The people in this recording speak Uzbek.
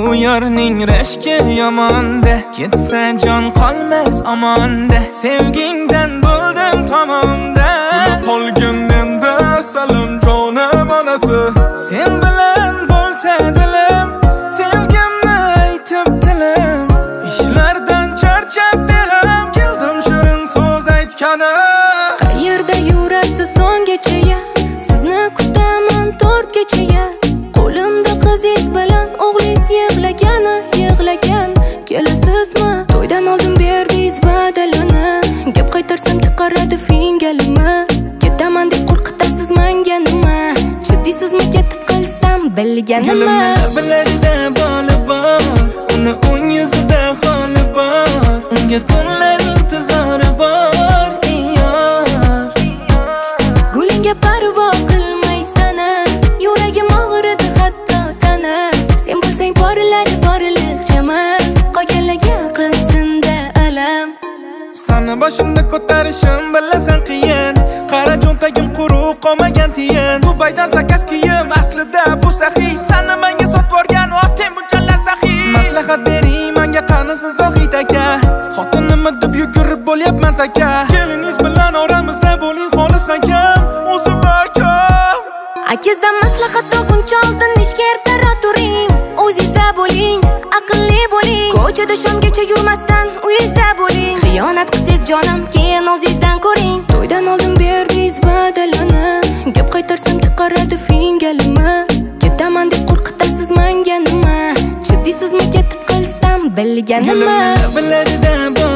Bu yarning rashki yomonda, ketsa jon qolmas omonda. Sevgingdan bo'ldim tomonda, qolgan menda salim jonim onasi. Sen bilan bo'lsa dilim, sevgimni aytib dilim. Ishlardan charchab belim, keldim shirin so'z aytgani. Qayerda yurasiz tonggacha, sizni kutaman 4 kecha. Qo'limda qizingiz bilan o'g'lingiz yig'lagan. Kelasizmi? To'ydan oldin berdingiz va'dalarni. Gap qaytarsam chiqaradi fingalimi. Ketaman deb qo'rqitasiz menga nima? Jiddiysizmi ketib qolsam bilganimma? Lablarida boli bor, uni o'ng yuzida holi bor. Unga tunlar intizori bor, yor. Gulingga parvo qilmaysan, yuragim og'ridi hatto tana. Sen bo'lsang porlik jamal, qolganlarga qilsin-da alam. Sani boshimda ko'tarishim bilasan qiyin. Qara cho'ntagim quruq qolmagan tiyin. Dubaydan zakaz kiyim, aslida bu saxiy. Sani menga sotib yuborgan otang bunchalar saxiy. Maslahat bering menga qanisiz Zohid aka. Xotinimni deb yugurib bo'lyapman taka. Keliningiz bilan oramizda bo'ling xolis hakam, o'zim akam. Akizdan maslahat olguncha oldin ishga ertaroq turing. O'zingizda bo'ling, aqlli bo'ling. Ko'chada shomgacha yurmasdan uyingizda bo'ling. Xiyonat qilsangiz jonim, keyin o'zingizdan ko'ring. To'ydan oldin berdingiz va'dalarni. Gap qaytarsam chiqaradi fingalimi. Ketaman deb qo'rqitasiz menga nima? Jiddiysizmi ketib qolsam bilganimma? Lablarida